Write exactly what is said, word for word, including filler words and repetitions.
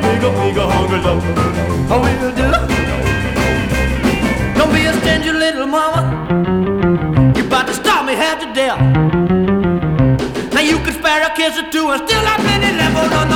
big, big hungry love. I will do. Don't be a stingy little mama. You about to stop me half to death. Now you can spare a kiss or two and still not many left on